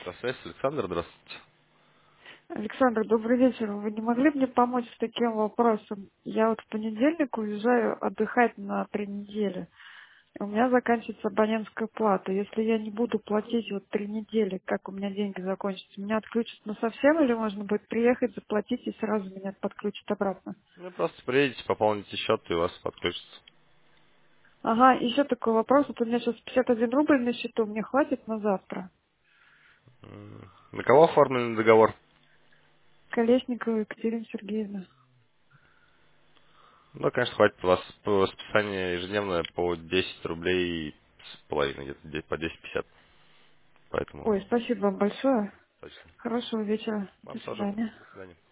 Связь, Александр, здравствуйте. Александр, добрый вечер. Вы не могли мне помочь с таким вопросом? Я вот в понедельник уезжаю отдыхать на 3 недели. У меня заканчивается абонентская плата. Если я не буду платить вот 3 недели, как у меня деньги закончатся, меня отключат на совсем или можно будет приехать, заплатить и сразу меня подключат обратно? Ну, просто приедете, пополните счет, и у вас подключится. Ага, еще такой вопрос. Вот у меня сейчас 51 рубль на счету, мне хватит на завтра. На кого оформлен договор? Колесникова Екатерина Сергеевна. Ну, конечно, хватит. У вас по расписанию ежедневное по 10 рублей с половиной, где-то по 10,50. Поэтому Ой, спасибо вам большое. точно. Хорошего вечера. До Вам тоже. свидания. До свидания.